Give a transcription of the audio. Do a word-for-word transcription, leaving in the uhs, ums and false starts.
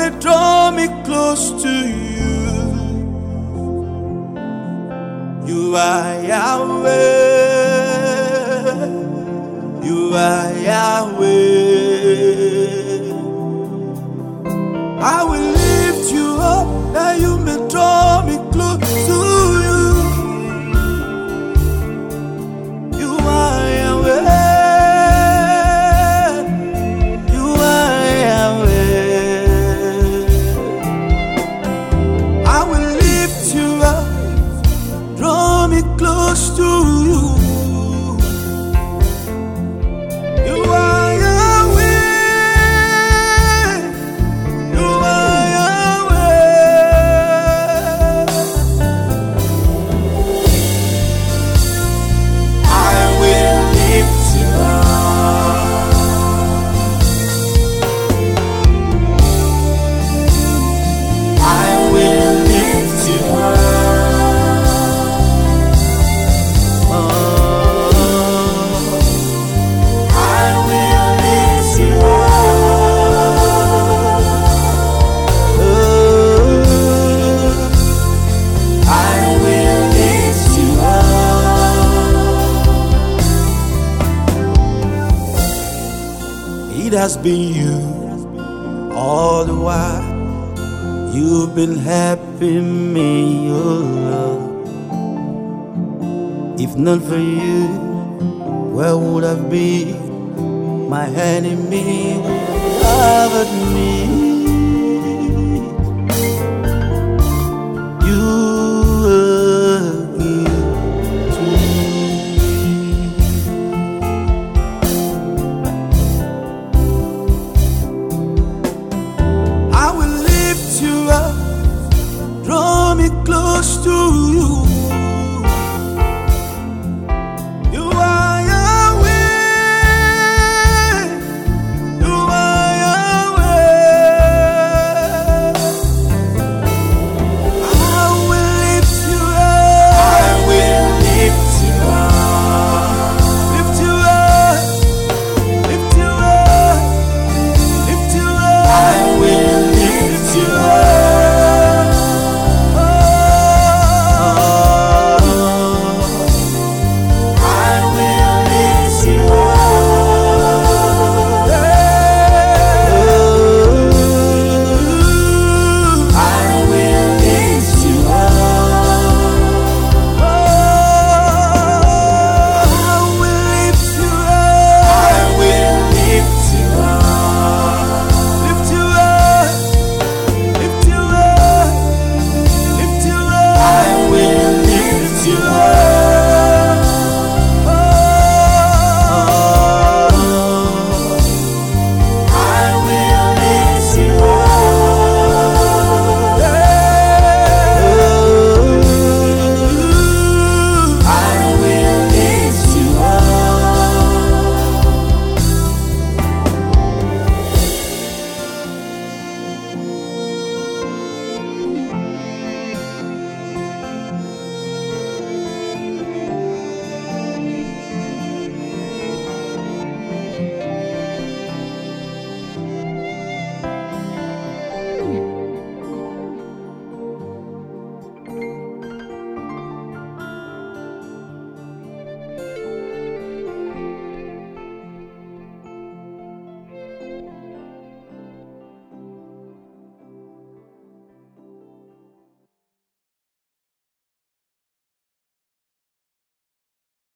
may draw me close to you. You are Yahweh. You are Yahweh. I will lift you up that you may draw me close to you. You are Yahweh. You are Yahweh. I will lift you up, draw me close to you. You are Yahweh. You are Yahweh. I will lift you up. I will lift you up. It has been you all the while. You've been helping me, oh Lord. If not for you, where would I be? My enemy would have me.